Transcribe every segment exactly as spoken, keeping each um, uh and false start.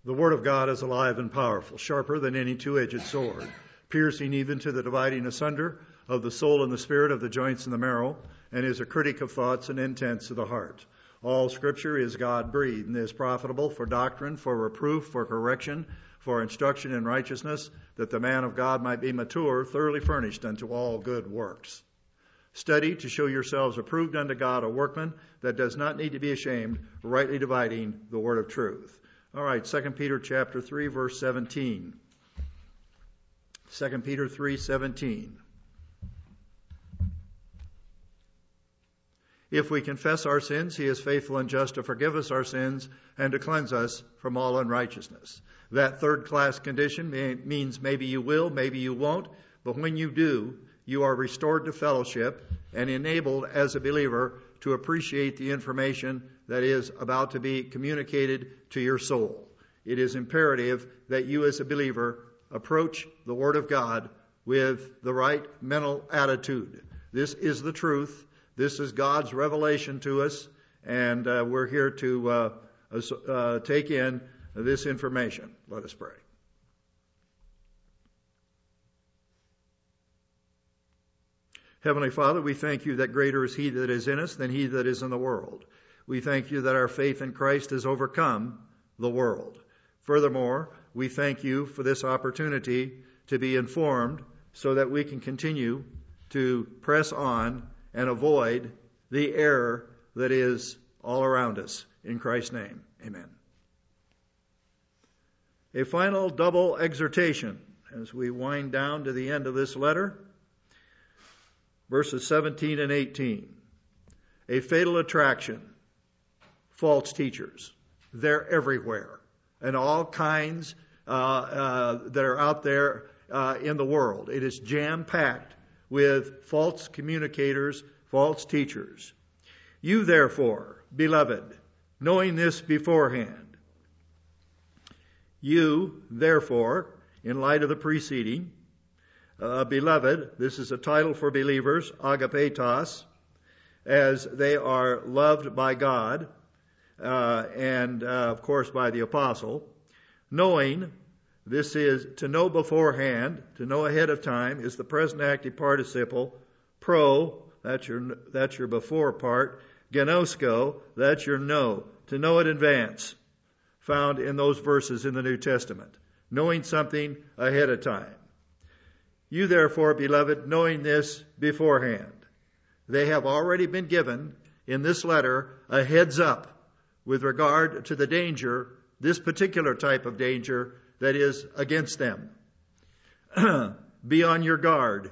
The word of God is alive and powerful, sharper than any two-edged sword, piercing even to the dividing asunder of the soul and the spirit, of the joints and the marrow, and is a critic of thoughts and intents of the heart. All Scripture is God-breathed and is profitable for doctrine, for reproof, for correction, for instruction in righteousness, that the man of God might be mature, thoroughly furnished unto all good works. Study to show yourselves approved unto God, a workman that does not need to be ashamed, rightly dividing the word of truth. All right, Second Peter chapter three, verse seventeen. Second Peter three seventeen. If we confess our sins, he is faithful and just to forgive us our sins and to cleanse us from all unrighteousness. That third-class condition may, means maybe you will, maybe you won't, but when you do, you are restored to fellowship and enabled as a believer to appreciate the information that is about to be communicated to your soul. It is imperative that you as a believer approach the Word of God with the right mental attitude. This is the truth. This is God's revelation to us, and uh, we're here to uh, uh, take in this information. Let us pray. Heavenly Father, we thank you that greater is he that is in us than he that is in the world. We thank you that our faith in Christ has overcome the world. Furthermore, we thank you for this opportunity to be informed so that we can continue to press on and avoid the error that is all around us. In Christ's name, amen. A final double exhortation as we wind down to the end of this letter. Verses seventeen and eighteen. A fatal attraction. False teachers. They're everywhere. And all kinds uh, uh, that are out there uh, in the world. It is jam-packed with false communicators, false teachers. You therefore, beloved, knowing this beforehand. You therefore, in light of the preceding, uh, beloved, this is a title for believers, agapetos, as they are loved by God, uh, and uh, of course by the apostle, knowing. This is to know beforehand, to know ahead of time, is the present active participle. Pro, that's your that's your before part. Gnosko, that's your know, to know in advance, found in those verses in the New Testament. Knowing something ahead of time. You therefore, beloved, knowing this beforehand. They have already been given in this letter a heads up with regard to the danger, this particular type of danger, that is against them. Be on your guard.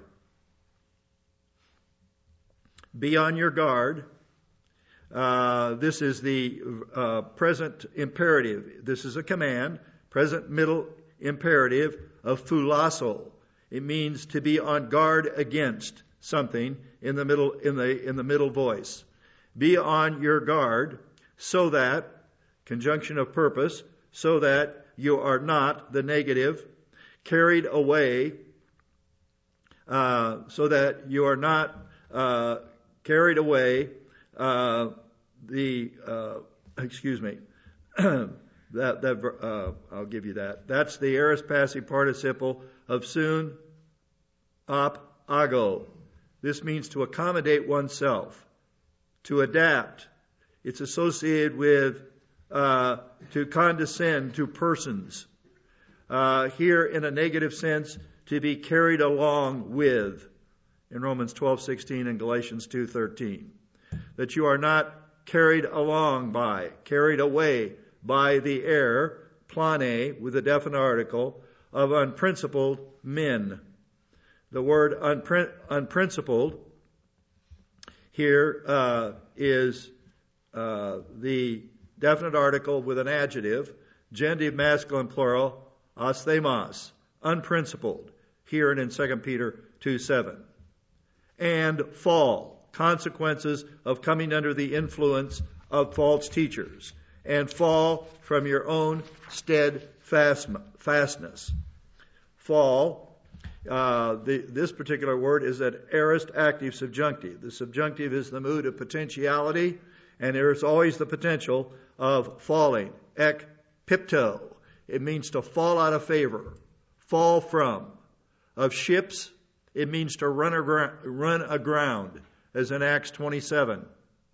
Be on your guard. Uh, this is the uh, present imperative. This is a command, present middle imperative of phulasso. It means to be on guard against something in the middle in the in the middle voice. Be on your guard so that, conjunction of purpose, so that you are not, the negative, carried away, uh, so that you are not uh, carried away, uh, the, uh, excuse me, that, that uh, I'll give you that. That's the aorist passive participle of soon, op, ago. This means to accommodate oneself, to adapt. It's associated with Uh, to condescend to persons. Uh, here in a negative sense, to be carried along with, in Romans twelve sixteen and Galatians two thirteen. That you are not carried along by, carried away by the error, plane, with a definite article, of unprincipled men. The word unprin- unprincipled here uh, is uh, the definite article with an adjective, genitive masculine plural, asthemos, unprincipled, here and in Second Peter two seven. And fall, consequences of coming under the influence of false teachers, and fall from your own steadfastness. Fall, uh, the, this particular word is an aorist active subjunctive. The subjunctive is the mood of potentiality, and there is always the potential of falling. Ek pipto. it means to fall out of favor, fall from. Of ships, it means to run, agra- run aground, as in Acts twenty-seven.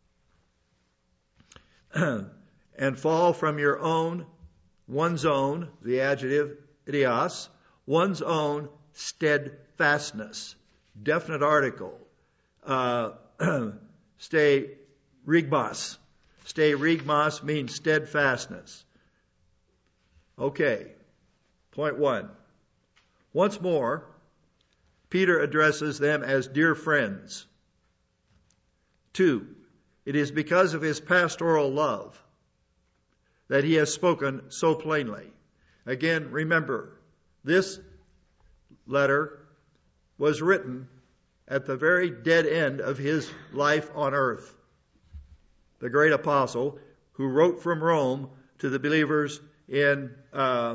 And fall from your own, one's own, the adjective, idios, one's own steadfastness. Definite article. Uh, stay rigmos. Stay rigmos means steadfastness. Okay. Point one. Once more, Peter addresses them as dear friends. Two, it is because of his pastoral love that he has spoken so plainly. Again, remember, this letter was written at the very dead end of his life on earth. The great apostle who wrote from Rome to the believers in uh,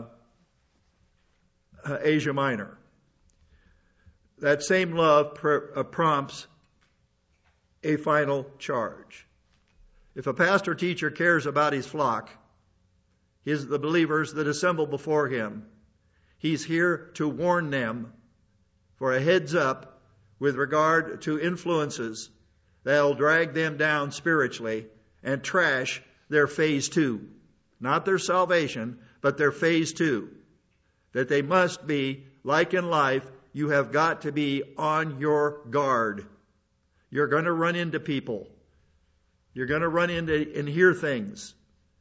Asia Minor. That same love pr- uh, prompts a final charge. If a pastor teacher cares about his flock, his the believers that assemble before him, he's here to warn them for a heads up with regard to influences that'll drag them down spiritually and trash their phase two. Not their salvation, but their phase two. That they must be, like in life, you have got to be on your guard. You're going to run into people. You're going to run into and hear things.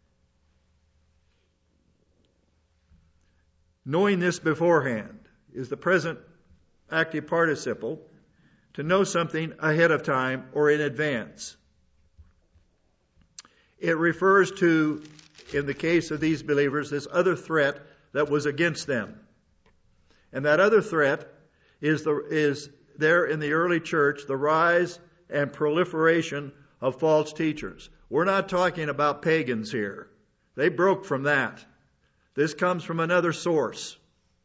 Knowing this beforehand is the present active participle, to know something ahead of time or in advance. It refers to, in the case of these believers, this other threat that was against them. And that other threat is the is there in the early church, the rise and proliferation of false teachers. We're not talking about pagans here. They broke from that. This comes from another source.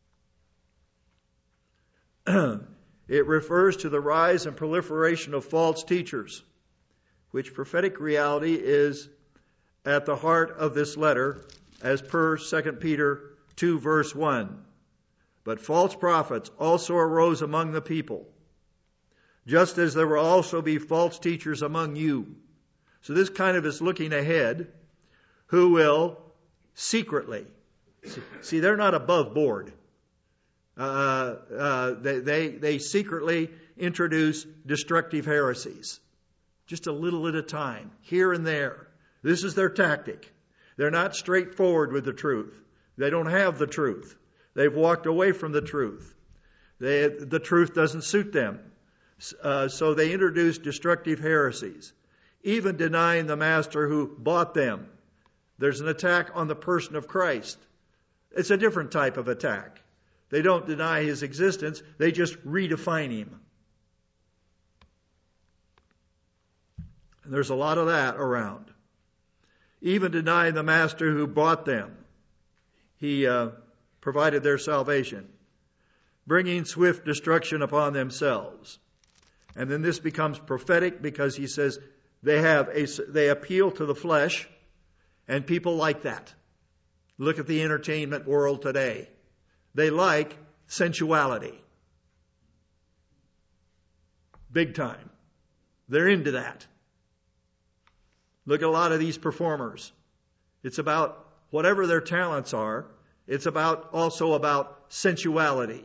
It refers to the rise and proliferation of false teachers, which prophetic reality is at the heart of this letter, as per Second Peter two, verse one. But false prophets also arose among the people, just as there will also be false teachers among you. So this kind of is looking ahead, who will secretly, see, they're not above board. Uh, uh, they, they, they secretly introduce destructive heresies. Just a little at a time, here and there. This is their tactic. They're not straightforward with the truth. They don't have the truth. They've walked away from the truth. They, the truth doesn't suit them. Uh, so they introduce destructive heresies, even denying the master who bought them. There's an attack on the person of Christ. It's a different type of attack. They don't deny his existence. They just redefine him. And there's a lot of that around. Even denying the master who bought them. He uh, provided their salvation. Bringing swift destruction upon themselves. And then this becomes prophetic because he says they have a, they appeal to the flesh, and people like that. Look at the entertainment world today. They like sensuality. Big time. They're into that. Look at a lot of these performers. It's about whatever their talents are. It's about also about sensuality.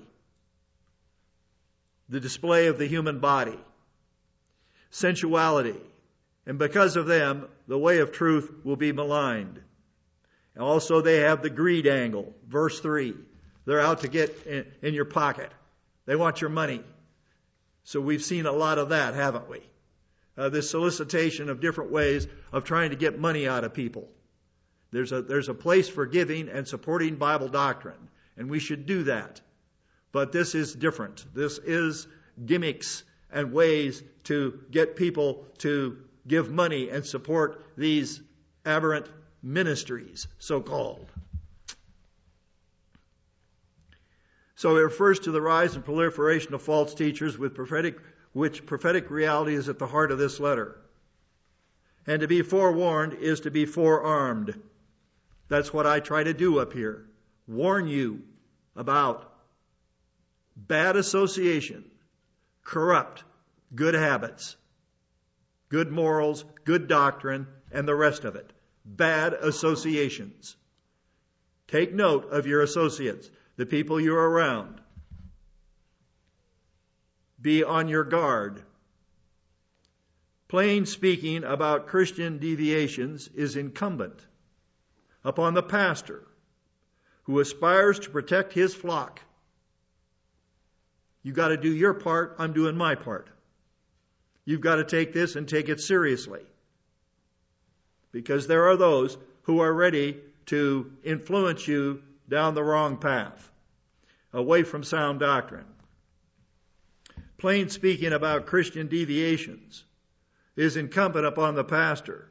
The display of the human body. Sensuality. And because of them, the way of truth will be maligned. And also they have the greed angle. Verse three. They're out to get in, in your pocket. They want your money. So we've seen a lot of that, haven't we? Uh, this solicitation of different ways of trying to get money out of people. There's a, there's a place for giving and supporting Bible doctrine. And we should do that. But this is different. This is gimmicks and ways to get people to give money and support these aberrant ministries, so-called. So it refers to the rise and proliferation of false teachers with prophetic, which prophetic reality is at the heart of this letter. And to be forewarned is to be forearmed. That's what I try to do up here. warn you about bad association, corrupt good habits, good morals, good doctrine, and the rest of it. Bad associations. Take note of your associates, the people you're around. Be on your guard. Plain speaking about Christian deviations is incumbent upon the pastor who aspires to protect his flock. You got to do your part, I'm doing my part. You've got to take this and take it seriously. Because there are those who are ready to influence you down the wrong path, away from sound doctrine. Plain speaking about Christian deviations is incumbent upon the pastor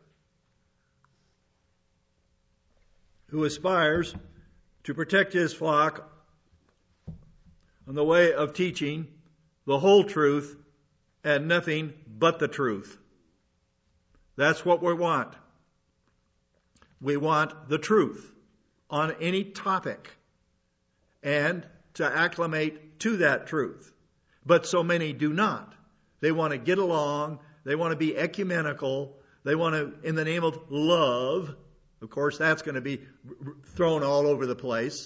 who aspires to protect his flock on the way of teaching the whole truth and nothing but the truth. That's what we want. We want the truth on any topic and to acclimate to that truth. But so many do not. They want to get along. They want to be ecumenical. They want to, in the name of love, of course, that's going to be thrown all over the place.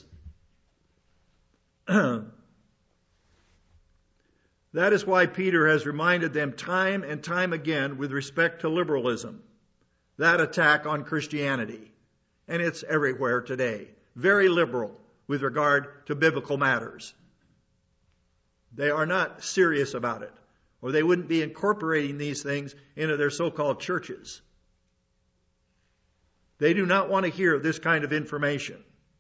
That is why Peter has reminded them time and time again with respect to liberalism, that attack on Christianity. And it's everywhere today. Very liberal with regard to biblical matters. They are not serious about it, or they wouldn't be incorporating these things into their so-called churches. They do not want to hear this kind of information.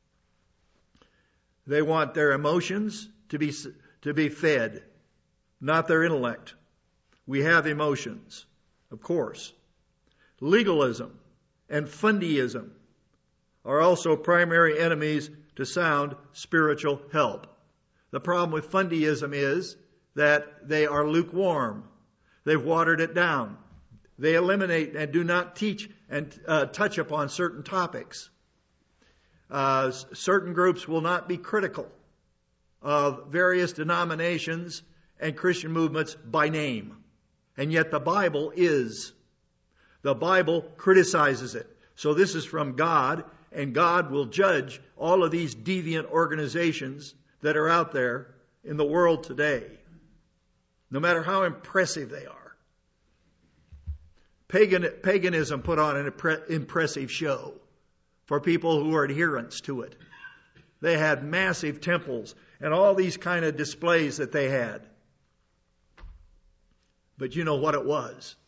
They want their emotions to be, to be fed, not their intellect. We have emotions, of course. Legalism and fundyism are also primary enemies to sound spiritual help. The problem with fundyism is that they are lukewarm. They've watered it down. They eliminate and do not teach and uh, touch upon certain topics. Uh, certain groups will not be critical of various denominations and Christian movements by name. And yet the Bible is. The Bible criticizes it. So this is from God, and God will judge all of these deviant organizations that are out there in the world today, no matter how impressive they are. Pagan, paganism put on an impre- impressive show for people who are adherents to it. They had massive temples and all these kind of displays that they had. But you know what it was?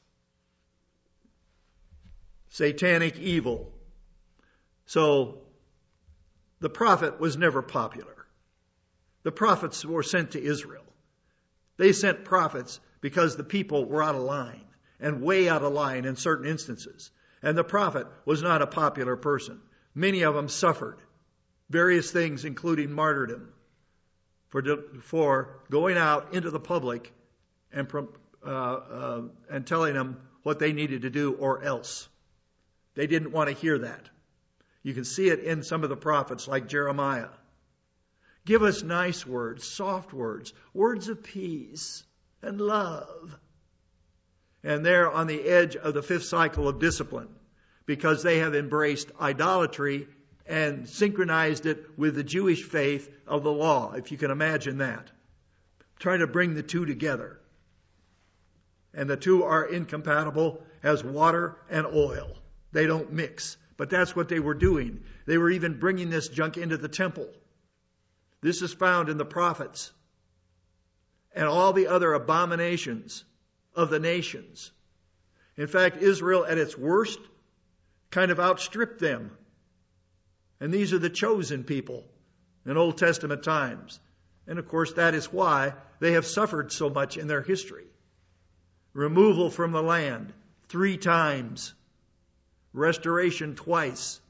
Satanic evil. So the prophet was never popular. The prophets were sent to Israel. They sent prophets because the people were out of line, and way out of line in certain instances. And the prophet was not a popular person. Many of them suffered various things, including martyrdom, for, for going out into the public and, uh, uh, and telling them what they needed to do or else. They didn't want to hear that. You can see it in some of the prophets like Jeremiah. Give us nice words, soft words, words of peace and love. And they're on the edge of the fifth cycle of discipline because they have embraced idolatry and synchronized it with the Jewish faith of the law, if you can imagine that. Trying to bring the two together. And the two are incompatible as water and oil. They don't mix. But that's what they were doing. They were even bringing this junk into the temple. This is found in the prophets and all the other abominations of the nations. In fact, Israel at its worst kind of outstripped them. And these are the chosen people in Old Testament times. And of course, that is why they have suffered so much in their history. Removal from the land three times. Restoration twice.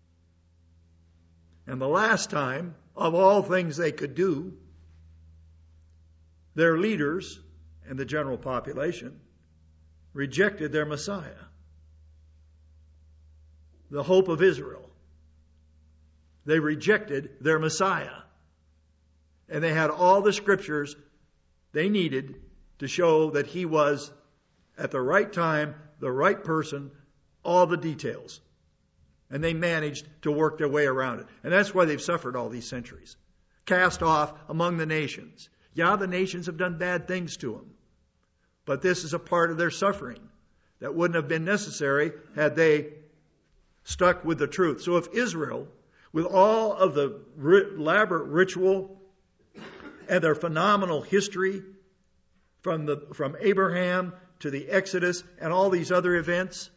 And the last time, of all things they could do, their leaders and the general population rejected their Messiah, the hope of Israel. They rejected their Messiah. And they had all the scriptures they needed to show that he was at the right time, the right person, all the details. And they managed to work their way around it. And that's why they've suffered all these centuries. Cast off among the nations. Yeah, the nations have done bad things to them. But this is a part of their suffering that wouldn't have been necessary had they stuck with the truth. So if Israel, with all of the elaborate ritual and their phenomenal history from the from Abraham to the Exodus and all these other events,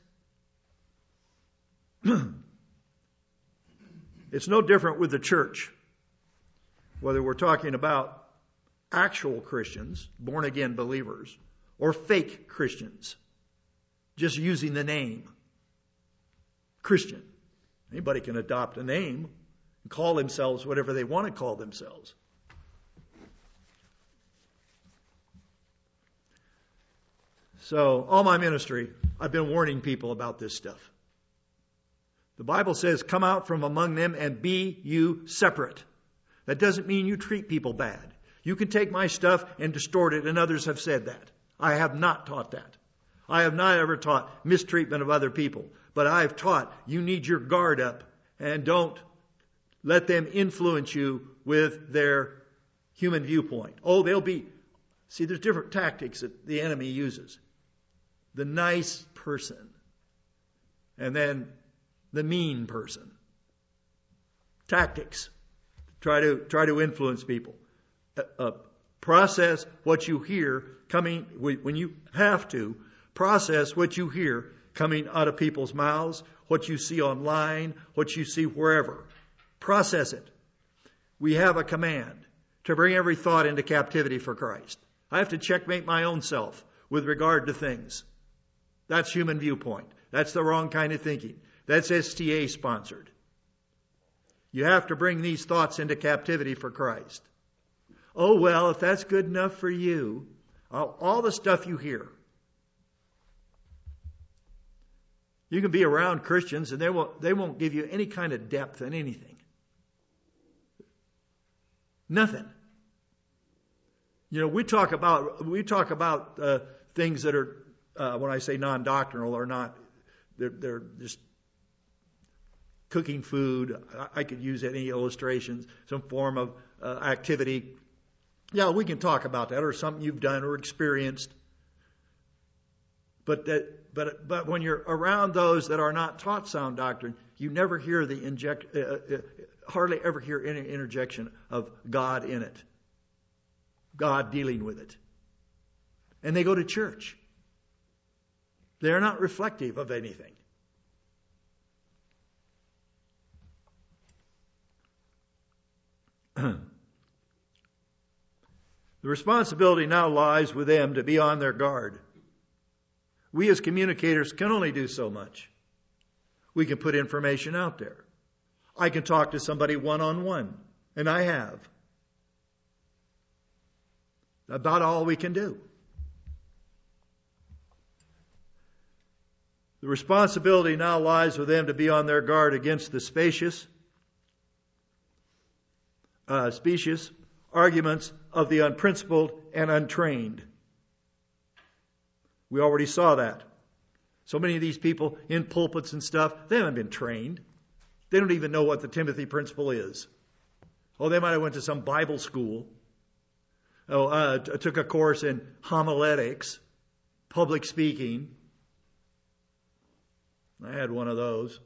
it's no different with the church. Whether we're talking about actual Christians, born again believers, or fake Christians, just using the name Christian. Anybody can adopt a name and call themselves whatever they want to call themselves. So, all my ministry, I've been warning people about this stuff. The Bible says, come out from among them and be you separate. That doesn't mean you treat people bad. You can take my stuff and distort it, and others have said that. I have not taught that. I have not ever taught mistreatment of other people. But I've taught you need your guard up and don't let them influence you with their human viewpoint. Oh, they'll be... See, there's different tactics that the enemy uses. The nice person. And then the mean person. Tactics. Try to, try to influence people. Uh, uh, process what you hear coming, when you have to, process what you hear coming out of people's mouths, what you see online, what you see wherever. Process it. We have a command to bring every thought into captivity for Christ. I have to checkmate my own self with regard to things. That's human viewpoint. That's the wrong kind of thinking. That's S T A sponsored. You have to bring these thoughts into captivity for Christ. Oh, well, if that's good enough for you, all, all the stuff you hear. You can be around Christians and they won't, they won't give you any kind of depth in anything. Nothing. You know, we talk about, we talk about uh, things that are, uh, when I say non-doctrinal or not, they're, they're just cooking food. I, I could use any illustrations, some form of uh, activity. Yeah, we can talk about that, or something you've done or experienced. But that, but but when you're around those that are not taught sound doctrine, you never hear the inject, uh, uh, hardly ever hear any interjection of God in it, God dealing with it. And they go to church. They're not reflective of anything. The responsibility now lies with them to be on their guard. We as communicators can only do so much. We can put information out there. I can talk to somebody one-on-one, and I have. About all we can do. The responsibility now lies with them to be on their guard against the spacious, uh, specious arguments of the unprincipled and untrained. We already saw that. So many of these people in pulpits and stuff, they haven't been trained. They don't even know what the Timothy principle is. Oh, they might have went to some Bible school. Oh, uh, t- took a course in homiletics, public speaking. I had one of those.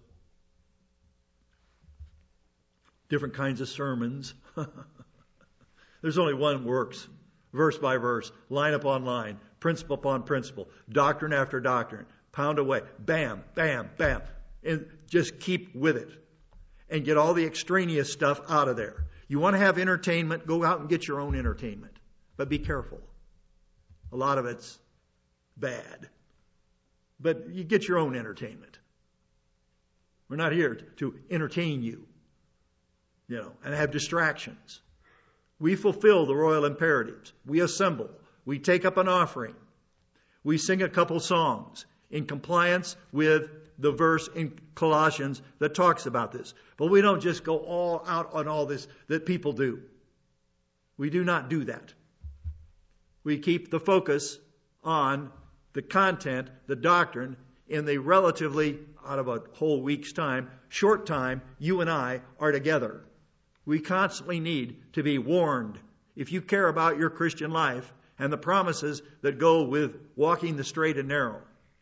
Different kinds of sermons. There's only one works, verse by verse, line upon line, principle upon principle, doctrine after doctrine, pound away, bam, bam, bam, and just keep with it and get all the extraneous stuff out of there. You want to have entertainment, go out and get your own entertainment, but be careful. A lot of it's bad, but you get your own entertainment. We're not here to entertain you, you know, and have distractions. We fulfill the royal imperatives. We assemble. We take up an offering. We sing a couple songs in compliance with the verse in Colossians that talks about this. But we don't just go all out on all this that people do. We do not do that. We keep the focus on the content, the doctrine, in the relatively, out of a whole week's time, short time, you and I are together. We constantly need to be warned. If you care about your Christian life and the promises that go with walking the straight and narrow.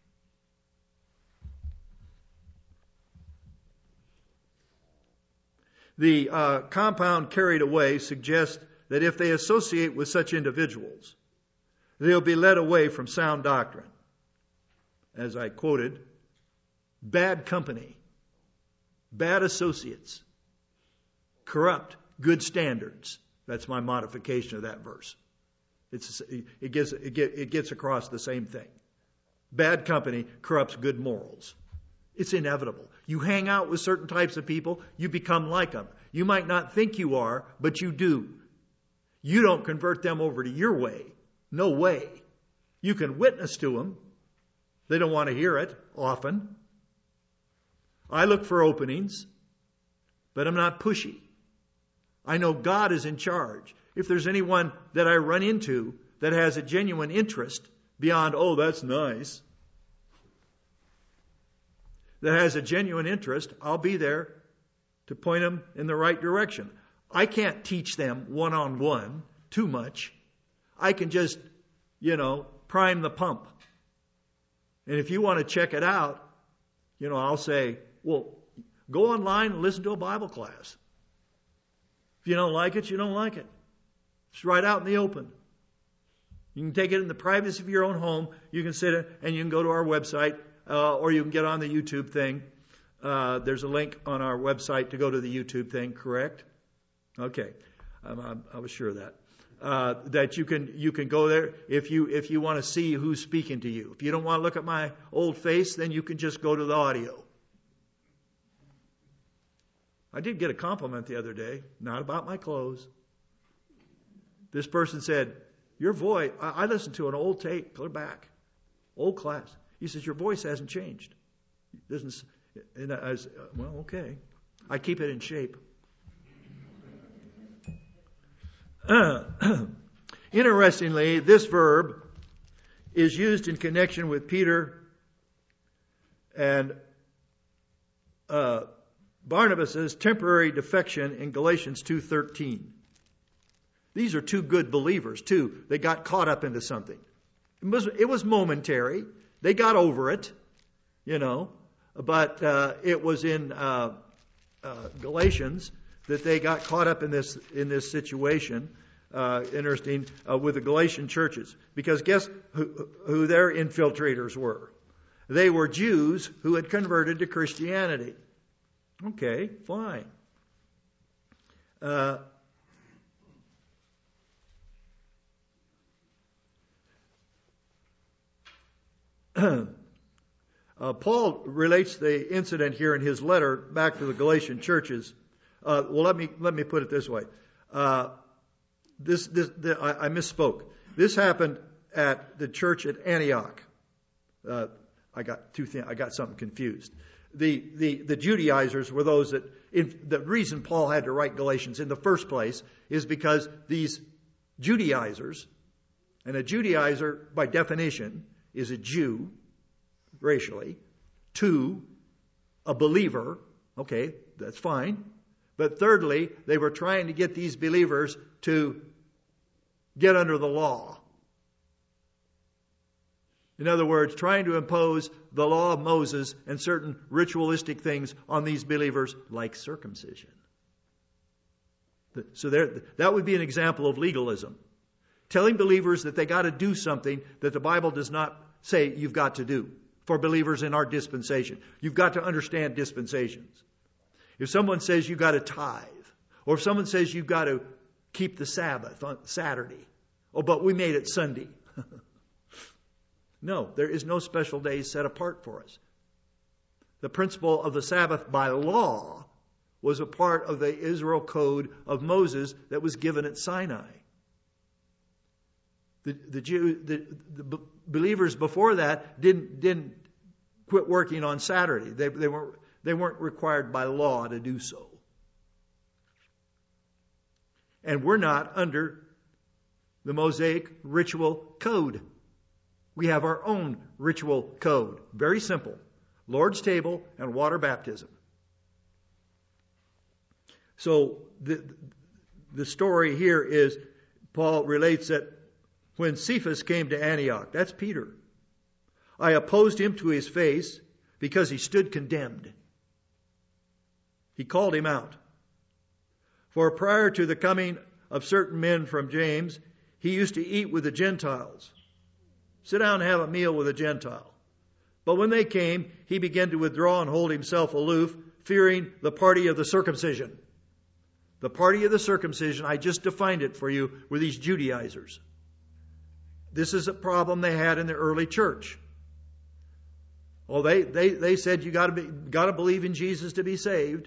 The uh, compound carried away suggests that if they associate with such individuals, they'll be led away from sound doctrine. As I quoted, bad company, bad associates, corrupt good standards. That's my modification of that verse. It's, it, gets, it, get, it gets across the same thing. Bad company corrupts good morals. It's inevitable. You hang out with certain types of people, you become like them. You might not think you are, but you do. You don't convert them over to your way. No way. You can witness to them. They don't want to hear it often. I look for openings, but I'm not pushy. I know God is in charge. If there's anyone that I run into that has a genuine interest beyond, oh, that's nice, that has a genuine interest, I'll be there to point them in the right direction. I can't teach them one-on-one too much. I can just, you know, prime the pump. And if you want to check it out, you know, I'll say, well, go online and listen to a Bible class. If you don't like it, you don't like it. It's right out in the open. You can take it in the privacy of your own home. You can sit and you can go to our website, uh, or you can get on the YouTube thing. Uh, there's a link on our website to go to the YouTube thing, correct? Okay. Um, I, I was sure of that. Uh, that you can you can go there if you if you want to see who's speaking to you. If you don't want to look at my old face, then you can just go to the audio. I did get a compliment the other day, not about my clothes. This person said, your voice, I, I listened to an old tape, clear back, old class. He says, your voice hasn't changed. It doesn't, and I was, well, okay. I keep it in shape. Uh, interestingly, this verb is used in connection with Peter and uh, Barnabas' temporary defection in Galatians two thirteen. These are two good believers, too. They got caught up into something. It was, it was momentary. They got over it, you know. But uh, it was in uh, uh, Galatians that they got caught up in this in this situation. Uh, interesting uh, with the Galatian churches, because guess who, who their infiltrators were? They were Jews who had converted to Christianity. Okay, fine. Uh, uh, Paul relates the incident here in his letter back to the Galatian churches. Uh, well, let me let me put it this way. Uh, this this the, I, I misspoke. This happened at the church at Antioch. Uh, I got two things. I got something confused. The the the Judaizers were those that. In, the reason Paul had to write Galatians in the first place is because these Judaizers, and a Judaizer by definition is a Jew, racially, two, a believer. Okay, that's fine. But thirdly, they were trying to get these believers to get under the law. In other words, trying to impose the law of Moses and certain ritualistic things on these believers, like circumcision. So there, that would be an example of legalism. Telling believers that they got to do something that the Bible does not say you've got to do for believers in our dispensation. You've got to understand dispensations. If someone says you've got to tithe, or if someone says you've got to keep the Sabbath on Saturday, oh, but we made it Sunday. No, there is no special days set apart for us. The principle of the Sabbath by law was a part of the Israel code of Moses that was given at Sinai. The, the, Jew, the, the believers before that didn't, didn't quit working on Saturday. They, they weren't, they weren't required by law to do so. And we're not under the Mosaic ritual code. We have our own ritual code. Very simple. Lord's table and water baptism. So the, the story here is, Paul relates that when Cephas came to Antioch, that's Peter, I opposed him to his face because he stood condemned. He called him out. For prior to the coming of certain men from James, he used to eat with the Gentiles. Sit down and have a meal with a Gentile. But when they came, he began to withdraw and hold himself aloof, fearing the party of the circumcision. The party of the circumcision, I just defined it for you, were these Judaizers. This is a problem they had in the early church. Well, they, they, they said you gotta be, gotta believe in Jesus to be saved.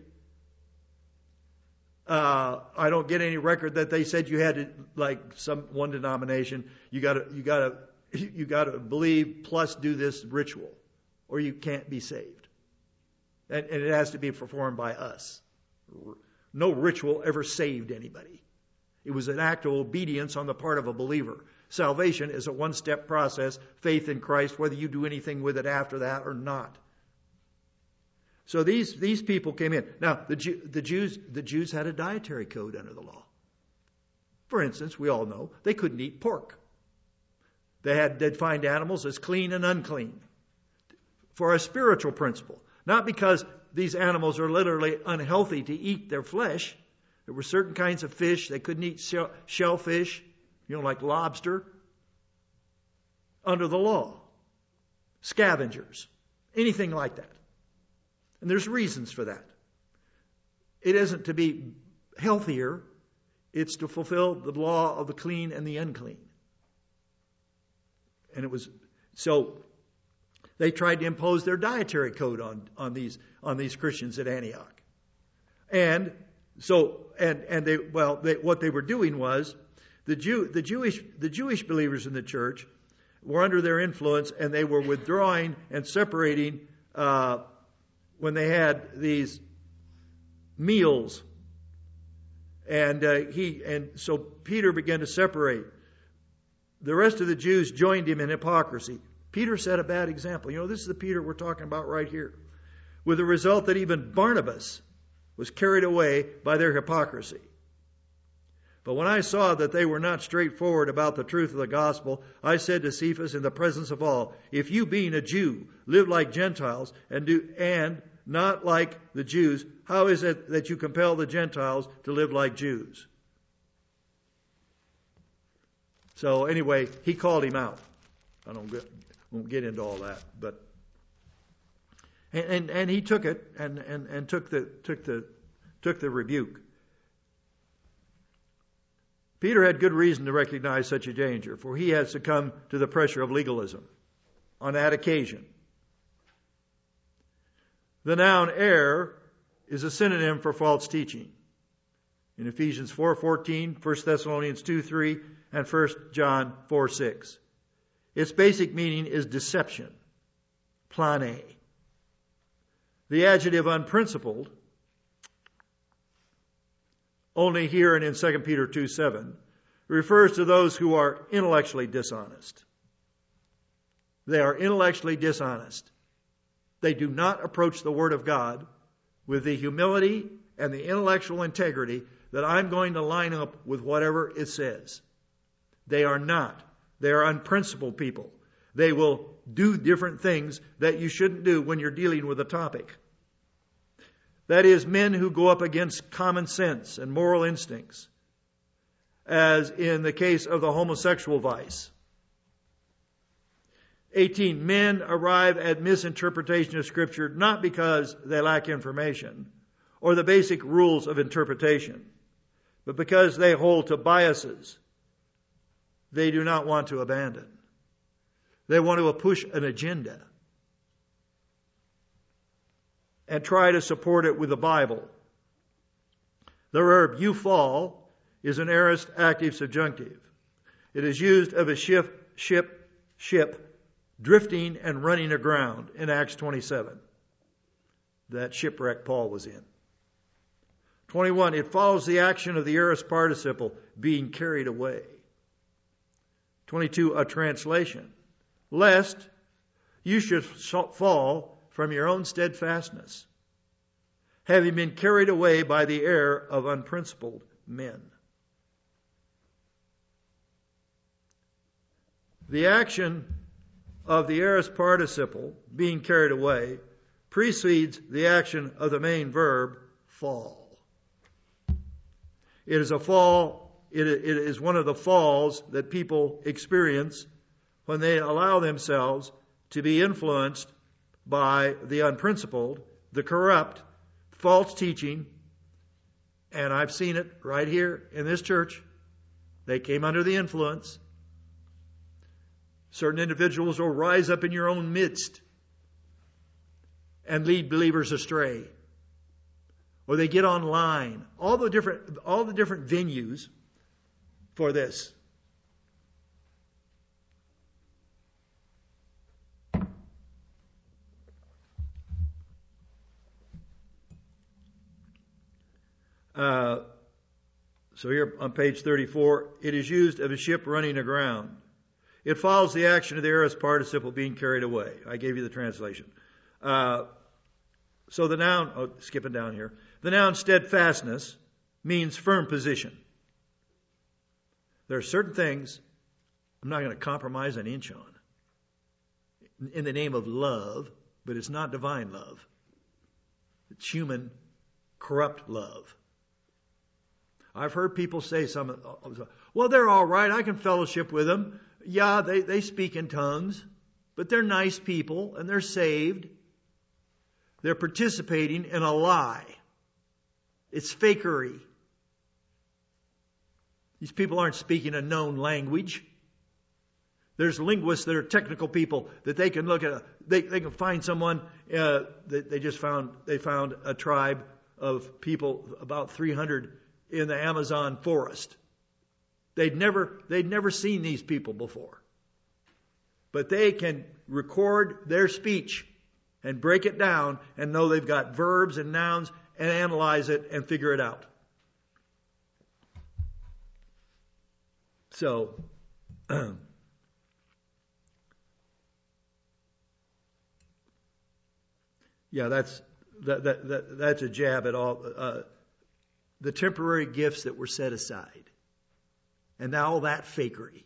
Uh, I don't get any record that they said you had to, like some one denomination, you gotta, you gotta, you gotta believe plus do this ritual, or you can't be saved. And, and it has to be performed by us. No ritual ever saved anybody. It was an act of obedience on the part of a believer. Salvation is a one-step process, faith in Christ, whether you do anything with it after that or not. So these, these people came in. Now, the, Jew, the Jews, the Jews had a dietary code under the law. For instance, we all know they couldn't eat pork. They had defined animals as clean and unclean for a spiritual principle. Not because these animals are literally unhealthy to eat their flesh. There were certain kinds of fish. They couldn't eat shell, shellfish, you know, like lobster, under the law. Scavengers, anything like that. And there's reasons for that. It isn't to be healthier. It's to fulfill the law of the clean and the unclean. And it was, so they tried to impose their dietary code on, on these, on these Christians at Antioch. And so, and, and they, well, they, what they were doing was, the Jew, the Jewish, the Jewish believers in the church were under their influence, and they were withdrawing and separating, uh, when they had these meals. And uh, he and so Peter began to separate. The rest of the Jews joined him in hypocrisy. Peter set a bad example. You know, this is the Peter we're talking about right here. With the result that even Barnabas was carried away by their hypocrisy. But when I saw that they were not straightforward about the truth of the gospel, I said to Cephas in the presence of all, if you being a Jew live like Gentiles and do and not like the Jews, how is it that you compel the Gentiles to live like Jews? So anyway, he called him out. I don't get, won't get into all that, but and, and, and he took it and, and, and took the took the took the rebuke. Peter had good reason to recognize such a danger, for he had succumbed to the pressure of legalism on that occasion. The noun err is a synonym for false teaching. In Ephesians four fourteen, First Thessalonians two three, and First John four six. Its basic meaning is deception, plane. The adjective unprincipled, only here and in Second Peter two seven, refers to those who are intellectually dishonest. They are intellectually dishonest. They do not approach the Word of God with the humility and the intellectual integrity that I'm going to line up with whatever it says. They are not. They are unprincipled people. They will do different things that you shouldn't do when you're dealing with a topic. That is, men who go up against common sense and moral instincts, as in the case of the homosexual vice. eighteen. Men arrive at misinterpretation of Scripture not because they lack information or the basic rules of interpretation, but because they hold to biases they do not want to abandon. They want to push an agenda and try to support it with the Bible. The verb you fall is an aorist active subjunctive. It is used of a ship, ship, ship drifting and running aground in Acts twenty-seven. That shipwreck Paul was in. twenty-one, it follows the action of the aorist participle, being carried away. twenty-two, a translation. Lest you should fall from your own steadfastness, having been carried away by the error of unprincipled men. The action of the aorist participle, being carried away, precedes the action of the main verb, fall. It is a fall, it, it is one of the falls that people experience when they allow themselves to be influenced by the unprincipled, the corrupt, false teaching. And I've seen it right here in this church. They came under the influence. Certain individuals will rise up in your own midst and lead believers astray. Or they get online. All the different, all the different venues for this. Uh, so here on page thirty-four, it is used of a ship running aground. It follows the action of the aorist participle, being carried away. I gave you the translation. Uh, so the noun, oh, skipping down here, the noun steadfastness means firm position. There are certain things I'm not going to compromise an inch on in the name of love, but it's not divine love. It's human, corrupt love. I've heard people say some, well, they're all right. I can fellowship with them. Yeah, they, they speak in tongues, but they're nice people and they're saved. They're participating in a lie. It's fakery. These people aren't speaking a known language. There's linguists that are technical people that they can look at. They, they can find someone. Uh, they, they just found they found a tribe of people, about three hundred in the Amazon forest. They'd never they'd never seen these people before, but they can record their speech and break it down and know they've got verbs and nouns and analyze it and figure it out. So. Yeah, that's that, that, that that's a jab at all uh, the temporary gifts that were set aside, and now all that fakery.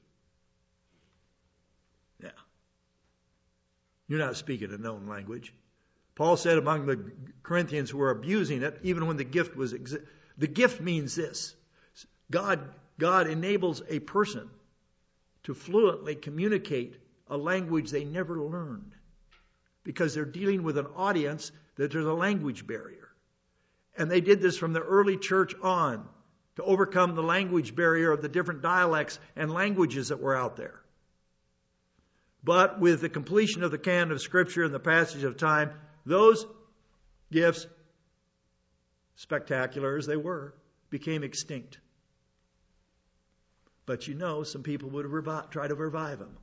Yeah, you're not speaking a known language. Paul said among the Corinthians who were abusing it, even when the gift was exi- the gift means this: God God enables a person to fluently communicate a language they never learned, because they're dealing with an audience that there's a language barrier. And they did this from the early church on to overcome the language barrier of the different dialects and languages that were out there. But with the completion of the canon of Scripture and the passage of time, those gifts, spectacular as they were, became extinct. But you know, some people would revi- try to revive them.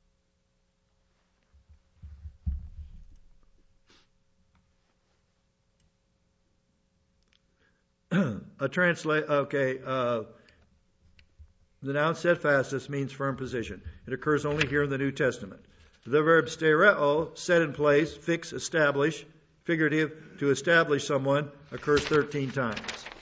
A translate, okay, uh, the noun steadfastness means firm position. It occurs only here in the New Testament. The verb stereo, set in place, fix, establish, figurative, to establish someone, occurs thirteen times.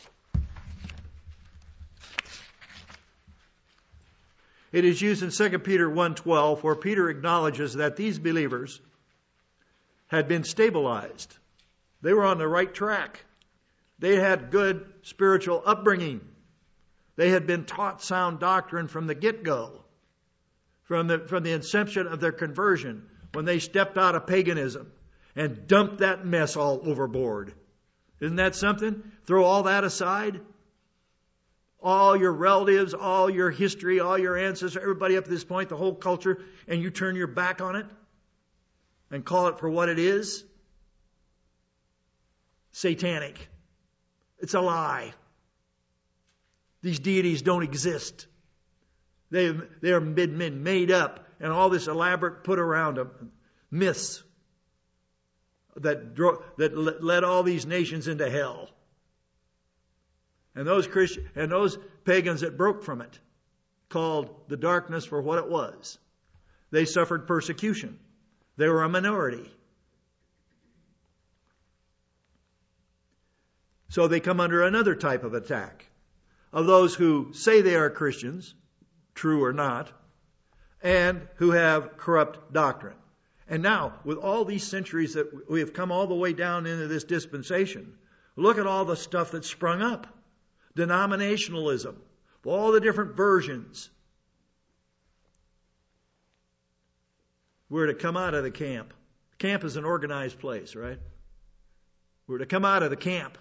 It is used in Second Peter one twelve, where Peter acknowledges that these believers had been stabilized. They were on the right track. They had good spiritual upbringing. They had been taught sound doctrine from the get-go, from the, from the inception of their conversion, when they stepped out of paganism and dumped that mess all overboard. Isn't that something? Throw all that aside. All your relatives, all your history, all your ancestors, everybody up to this point, the whole culture, and you turn your back on it and call it for what it is. Satanic. It's a lie. These deities don't exist. They they are been made up and all this elaborate put around them, myths that dro- that led all these nations into hell. And those Christian and those pagans that broke from it, called the darkness for what it was, they suffered persecution. They were a minority. So they come under another type of attack of those who say they are Christians, true or not, and who have corrupt doctrine. And now, with all these centuries that we have come all the way down into this dispensation, look at all the stuff that's sprung up. Denominationalism, all the different versions. We're to come out of the camp. Camp is an organized place, right? We're to come out of the camp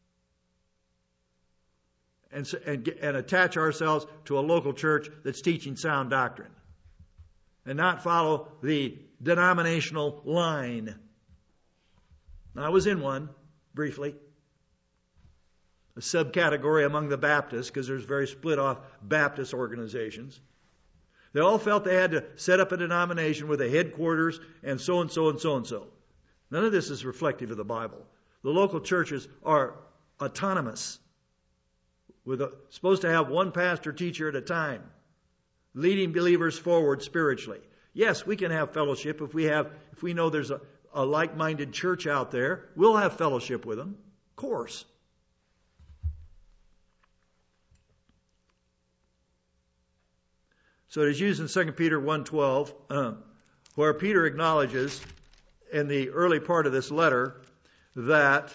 and, and, and attach ourselves to a local church that's teaching sound doctrine and not follow the denominational line. Now, I was in one briefly, a subcategory among the Baptists, because there's very split off Baptist organizations. They all felt they had to set up a denomination with a headquarters and so and so and so and so. None of this is reflective of the Bible. The local churches are autonomous, with a, supposed to have one pastor teacher at a time, leading believers forward spiritually. Yes, we can have fellowship if we have if we know there's a, a like-minded church out there. We'll have fellowship with them, of course. So it is used in Second Peter one twelve, uh, where Peter acknowledges in the early part of this letter that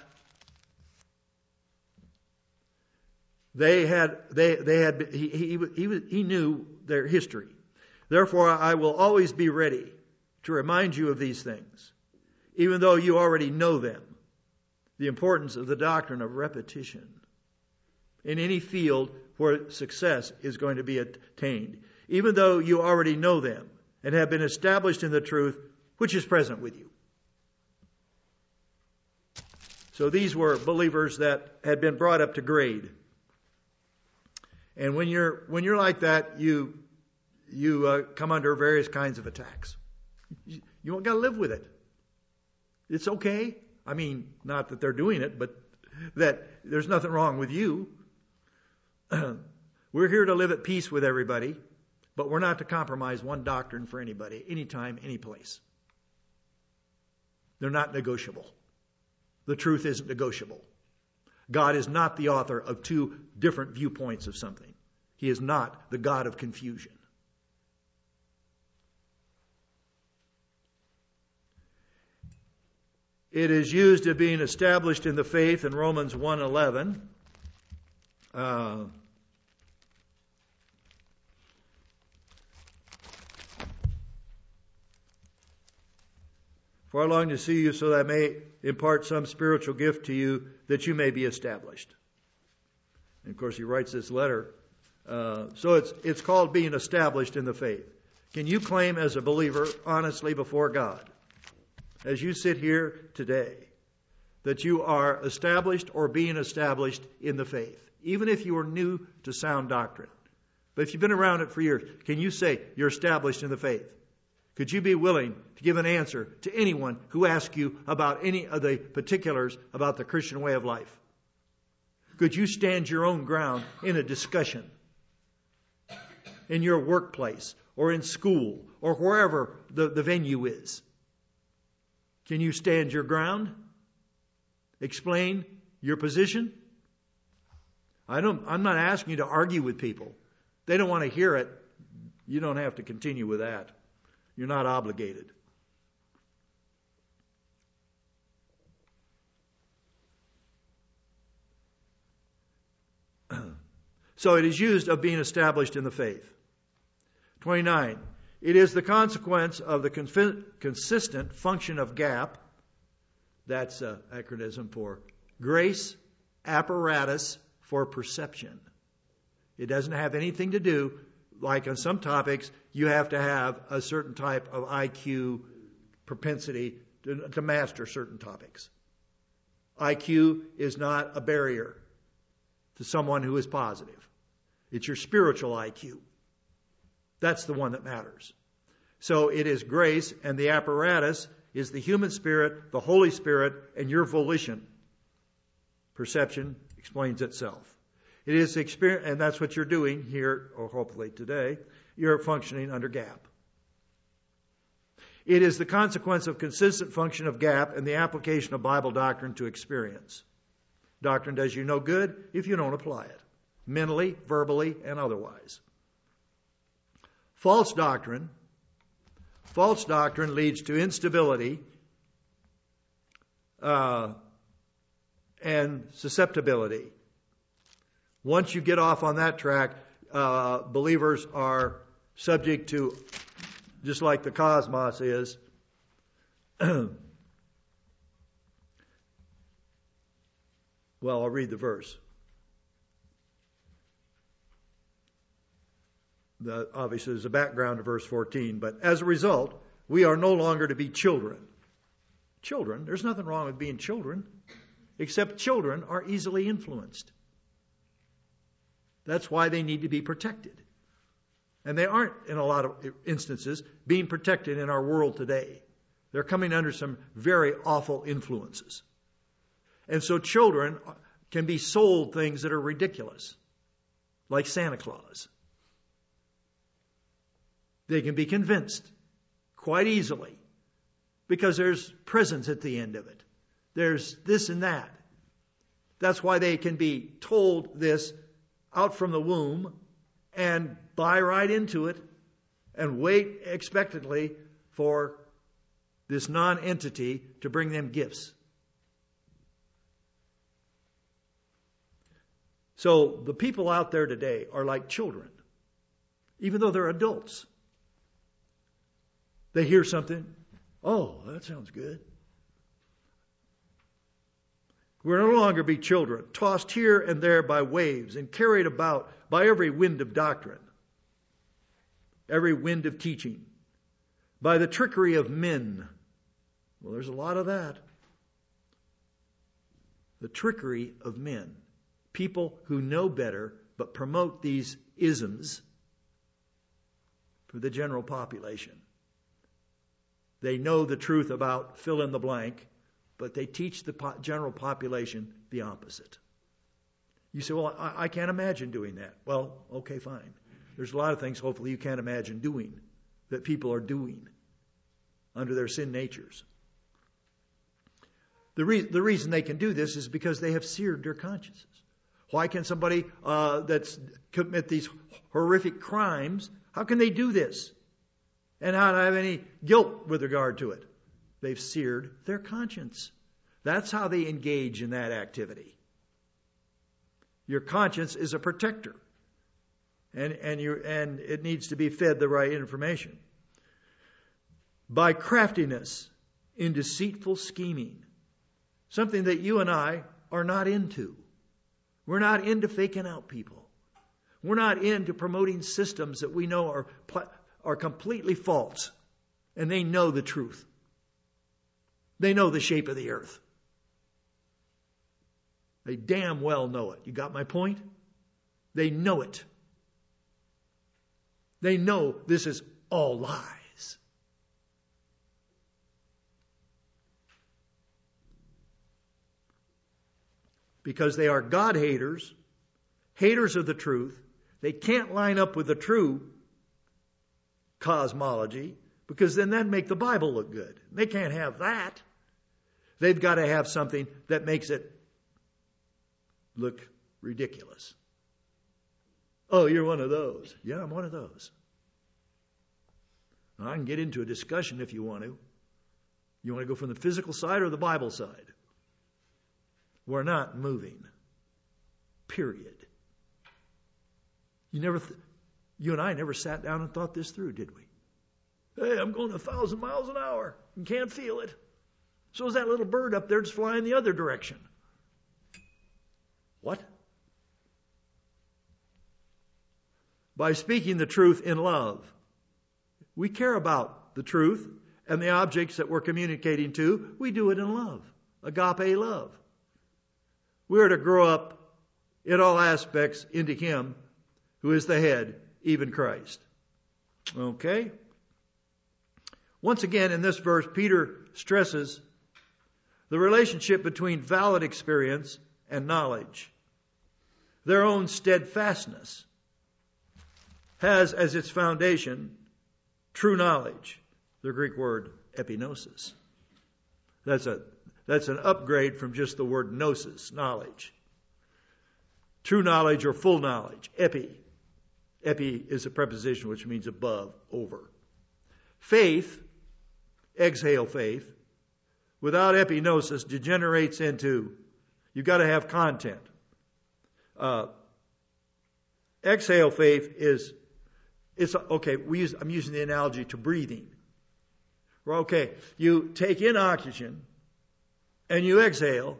they had they they had he he he, he knew their history. Therefore, I will always be ready to remind you of these things, even though you already know them. The importance of the doctrine of repetition in any field where success is going to be attained, even though you already know them and have been established in the truth which is present with you. So these were believers that had been brought up to grade. And when you're when you're like that, you you uh, come under various kinds of attacks. You, you got to live with it. It's okay. I mean, not that they're doing it, but that there's nothing wrong with you. We're here to live at peace with everybody, but we're not to compromise one doctrine for anybody, anytime, any place. They're not negotiable. The truth isn't negotiable. God is not the author of two different viewpoints of something. He is not the God of confusion. It is used of being established in the faith in Romans one eleven. Uh, For I long to see you so that I may impart some spiritual gift to you that you may be established. And of course he writes this letter. Uh, so it's it's called being established in the faith. Can you claim as a believer honestly before God, as you sit here today, that you are established or being established in the faith, even if you are new to sound doctrine? But if you've been around it for years, can you say you're established in the faith? Could you be willing to give an answer to anyone who asks you about any of the particulars about the Christian way of life? Could you stand your own ground in a discussion in your workplace or in school or wherever the, the venue is? Can you stand your ground? Explain your position? I don't, I'm not asking you to argue with people. They don't want to hear it. You don't have to continue with that. You're not obligated. So it is used of being established in the faith. twenty-nine. It is the consequence of the confi- consistent function of GAP. That's an acronym for Grace Apparatus for Perception. It doesn't have anything to do, like on some topics, you have to have a certain type of I Q propensity to, to master certain topics. I Q is not a barrier to someone who is positive. It's your spiritual I Q. That's the one that matters. So it is grace, and the apparatus is the human spirit, the Holy Spirit, and your volition. Perception explains itself. It is experience, and that's what you're doing here, or hopefully today. You're functioning under gap. It is the consequence of consistent function of gap and the application of Bible doctrine to experience. Doctrine does you no good if you don't apply it, mentally, verbally, and otherwise. False doctrine, false doctrine leads to instability uh, and susceptibility. Once you get off on that track, uh, believers are subject to, just like the cosmos is, well, I'll read the verse. The, obviously, there's a background to verse fourteen, but as a result, we are no longer to be children. Children, there's nothing wrong with being children, except children are easily influenced. That's why they need to be protected. And they aren't, in a lot of instances, being protected in our world today. They're coming under some very awful influences. And so children can be sold things that are ridiculous, like Santa Claus. They can be convinced quite easily because there's presents at the end of it. There's this and that. That's why they can be told this out from the womb and buy right into it and wait expectantly for this non-entity to bring them gifts. So the people out there today are like children, even though they're adults. They hear something, oh, that sounds good. We'll no longer be children, tossed here and there by waves and carried about by every wind of doctrine, every wind of teaching, by the trickery of men. Well, there's a lot of that. The trickery of men. People who know better but promote these isms for the general population. They know the truth about fill in the blank, but they teach the po- general population the opposite. You say, well, I, I can't imagine doing that. Well, okay, fine. There's a lot of things hopefully you can't imagine doing that people are doing under their sin natures. The, re- the reason they can do this is because they have seared their consciences. Why can somebody uh, that's commit these horrific crimes, how can they do this and not have any guilt with regard to it? They've seared their conscience. That's how they engage in that activity. Your conscience is a protector, and and you and it needs to be fed the right information. By craftiness in deceitful scheming, something that you and I are not into. We're not into faking out people. We're not into promoting systems that we know are are completely false, and they know the truth. They know the shape of the earth. They damn well know it. You got my point? They know it. They know this is all lies. Because they are God haters, haters of the truth. They can't line up with the true cosmology, because then that'd make the Bible look good. They can't have that. They've got to have something that makes it look ridiculous. Oh, you're one of those. Yeah, I'm one of those. I can get into a discussion if you want to. You want to go from the physical side or the Bible side? We're not moving. Period. You never, th- you and I never sat down and thought this through, did we? Hey, I'm going a thousand miles an hour and can't feel it. So is that little bird up there just flying the other direction. What? By speaking the truth in love. We care about the truth and the objects that we're communicating to. We do it in love. Agape love. We are to grow up in all aspects into Him who is the head, even Christ. Okay? Once again, in this verse, Peter stresses the relationship between valid experience and knowledge. Their own steadfastness has as its foundation true knowledge, the Greek word epignosis. That's a that's an upgrade from just the word gnosis, knowledge. True knowledge or full knowledge, epi. Epi is a preposition which means above, over. Faith, exhale faith, without epignosis degenerates into, you've got to have content. Uh, exhale faith is, it's okay, we use, I'm using the analogy to breathing. Well, okay, you take in oxygen and you exhale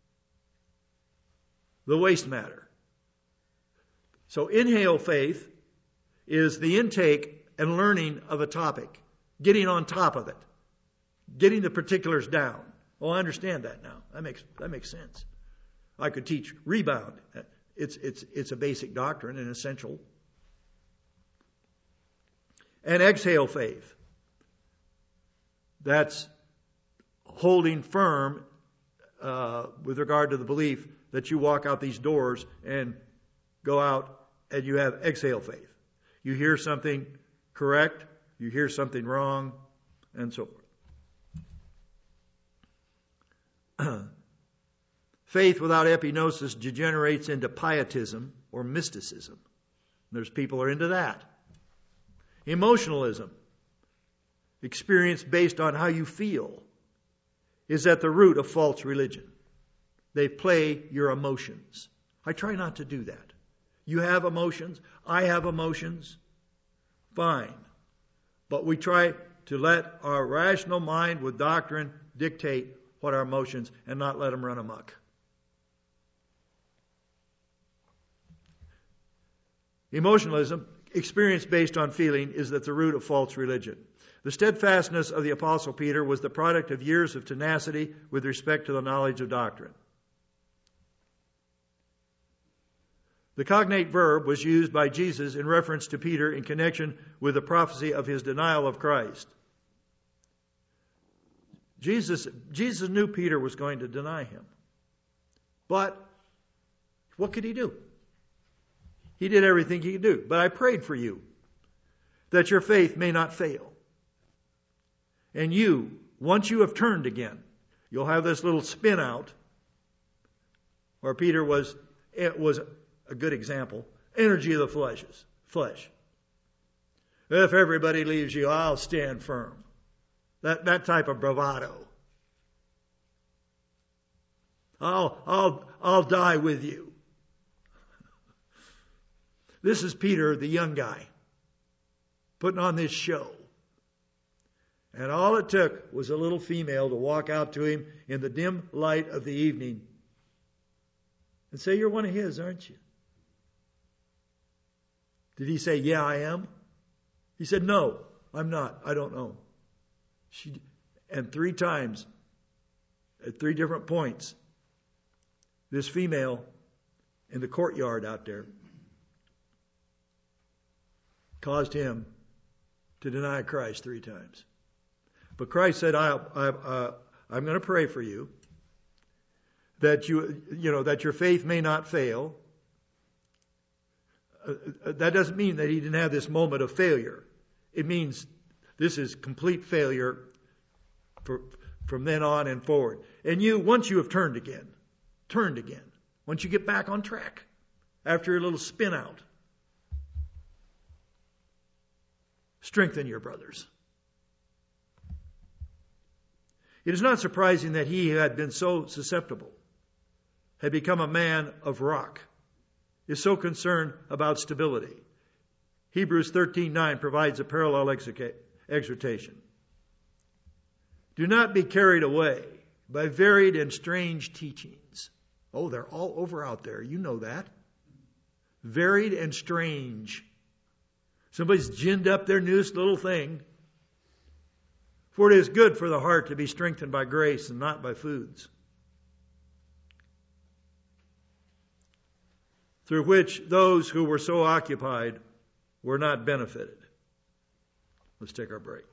the waste matter. So inhale faith is the intake and learning of a topic, getting on top of it, getting the particulars down. Oh, I understand that now. That makes that makes sense. I could teach rebound. It's it's it's a basic doctrine and essential. And exhale faith. That's holding firm uh, with regard to the belief that you walk out these doors and go out and you have exhale faith. You hear something correct, you hear something wrong, and so forth. Faith without epignosis degenerates into pietism or mysticism. There's people who are into that. Emotionalism, experience based on how you feel, is at the root of false religion. They play your emotions. I try not to do that. You have emotions. I have emotions. Fine. But we try to let our rational mind with doctrine dictate what our emotions and not let them run amok. Emotionalism, experience based on feeling, is at the root of false religion. The steadfastness of the Apostle Peter was the product of years of tenacity with respect to the knowledge of doctrine. The cognate verb was used by Jesus in reference to Peter in connection with the prophecy of his denial of Christ. Jesus, Jesus knew Peter was going to deny him. But what could he do? He did everything he could do. But I prayed for you that your faith may not fail. And you, once you have turned again, you'll have this little spin out where Peter was, it was a good example. Energy of the fleshes, flesh. If everybody leaves you, I'll stand firm. That that type of bravado. I'll I'll I'll die with you. This is Peter, the young guy, putting on this show. And all it took was a little female to walk out to him in the dim light of the evening and say, "You're one of his, aren't you?" Did he say, "Yeah, I am"? He said, "No, I'm not. I don't know." She, and three times, at three different points, this female in the courtyard out there caused him to deny Christ three times. But Christ said, I, I, uh, I'm going to pray for you that you, you know, that your faith may not fail. Uh, that doesn't mean that he didn't have this moment of failure. It means this is complete failure for, from then on and forward. And you, once you have turned again, turned again, once you get back on track after your little spin out, strengthen your brothers. It is not surprising that he who had been so susceptible had become a man of rock, is so concerned about stability. Hebrews thirteen nine provides a parallel exhortation. Do not be carried away by varied and strange teachings. Oh, they're all over out there. You know that. Varied and strange. Somebody's ginned up their newest little thing. For it is good for the heart to be strengthened by grace and not by foods, through which those who were so occupied were not benefited. Let's take our break.